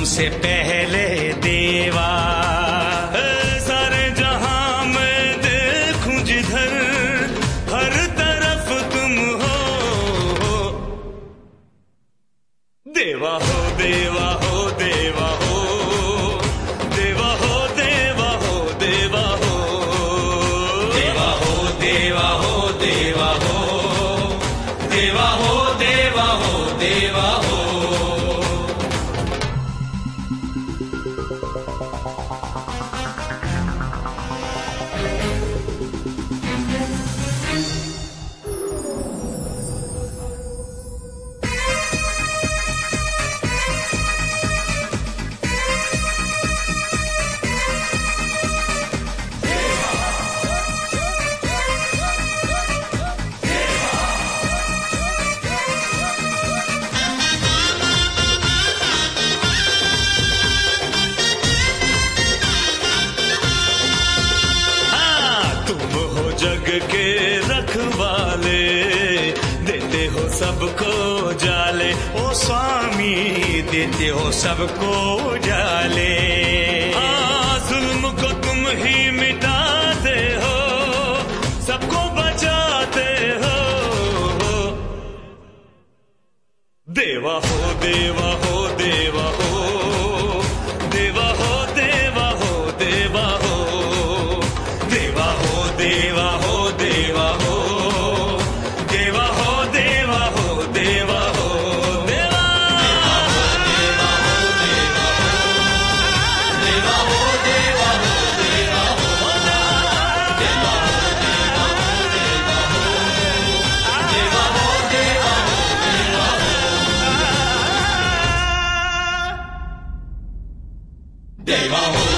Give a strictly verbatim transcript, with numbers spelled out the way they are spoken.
तुमसे पहले देवा। सारे जहां में देखूं जिधर, हर तरफ तुम हो। देवा हो देवा हो देवा हो, देवा हो देवा हो देवा हो, देवा हो देवा हो देवा हो, देवा हो देवा हो देवा हो। जग के रखवाले, देते हो सबको जाले। ओ स्वामी देते हो सबको जाले। हाँ, जुल्म को तुम ही मिटाते हो, सबको बचाते हो। देवा हो देवा हो देवा हो, देवा हो देवा हो देवा हो, देवा हो देवा हो देवा हो, देवा हो देवा हो देवा हो, देवा देवा हो देवा हो, देवा हो देवा हो देवा हो, देवा हो देवा हो देवा हो, देवा हो देवा हो देवा हो, देवा हो।